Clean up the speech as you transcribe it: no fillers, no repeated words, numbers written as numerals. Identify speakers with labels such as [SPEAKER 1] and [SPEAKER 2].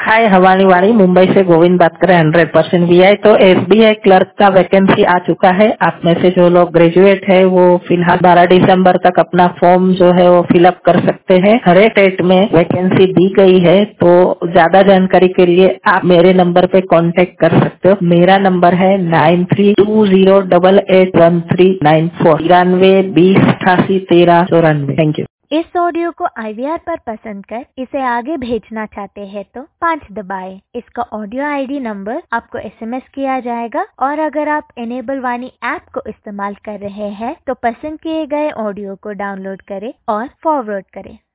[SPEAKER 1] हाय हवानी वाणी, मुंबई से गोविंद बात कर रहे हैं 100% वीआई। तो एसबीआई क्लर्क का वैकेंसी आ चुका है। आप में से जो लोग ग्रेजुएट है वो फिलहाल 12 दिसंबर तक अपना फॉर्म जो है वो फिलअप कर सकते हैं। हर एक डेट में वैकेंसी दी गई है, तो ज्यादा जानकारी के लिए आप मेरे नंबर पे कांटेक्ट कर सकते हो। मेरा नंबर है 9320881394 9320881394। Thank you.
[SPEAKER 2] इस ऑडियो को IVR पर पसंद कर इसे आगे भेजना चाहते हैं तो 5 दबाएं। इसका ऑडियो ID नंबर आपको SMS किया जाएगा और अगर आप इनेबल वाणी ऐप को इस्तेमाल कर रहे हैं तो पसंद किए गए ऑडियो को डाउनलोड करें और फॉरवर्ड करें।